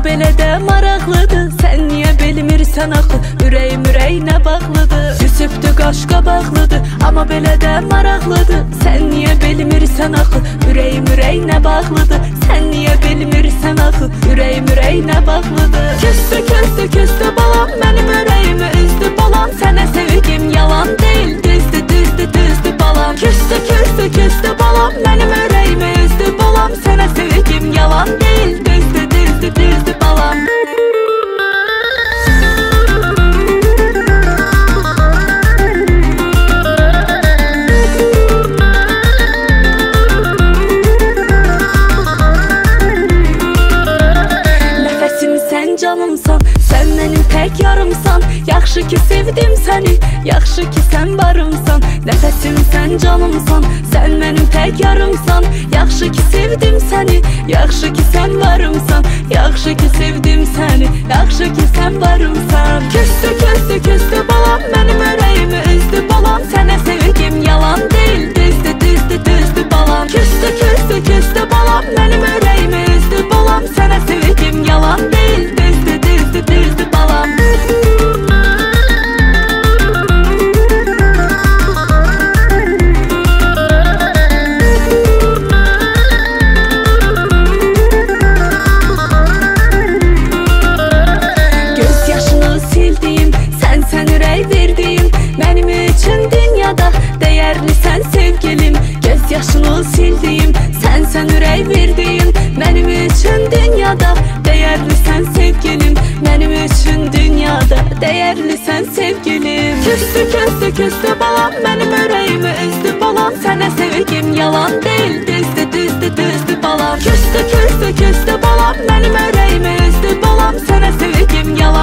belə də maraqlıdır. Sən niyə bilmirsən axı, ürəyim ürəyinə bağlıdır. Küsübdü qaş qabaqlıdır, amma belə də maraqlıdır. Sən niyə bilmirsən axı, ürəyim ürəyinə bağlıdır. Sən niyə bilmirsən axı, ürəyim ürəyinə bağlıdır. Küstü, küstü, küstü balam, mənim ürəyimi üzdü balam. Sənə sevgim yalan deyil, düzdü, düzdü, düzdü balam. Küstü, küstü, küstü balam, mənim ürəyimi üzdü balam. Sənə sevgim yalan deyil, düzdü, düzdü, düzdü balam. Canımsan, sən mənim tək yarımsan. Yaxşı ki sevdim səni, yaxşı ki sən varımsan. Nəfəsim sən canımsan, sən mənim tək yarımsan. Yaxşı ki sevdim səni, yaxşı ki sən varımsan. Yaxşı ki sevdim səni, yaxşı ki sən varımsan. Küstü, küstü, küstü balam, mənim ürəyimi üzdü balam. Sənə sevgim yalan deyil, düzdü, düzdü, düzdü balam. Küstü, küstü, küstü balam, mənim ürəyimi üzdü balam. Sənə sevgim yalan deyil, düzdü, düzdü, düzdü balam. Göz yaşını sildim, sən ürək verdin. Mənim üçün dünyada dəyərlisən sevgilim. Göz yaşını sildim, sən ürək verdin. Mənim üçün dünyada dəyərlisən sevgilim. Mənim üçün dünyada dəyərlisən sevgilim. Küstü, küstü, küstü balam, mənim ürəyimi üzdü balam. Sənə sevgim yalan deyil, düzdü, düzdü, düzdü balam. Küstü, küstü, küstü balam, mənim ürəyimi üzdü balam. Sənə sevgim yalan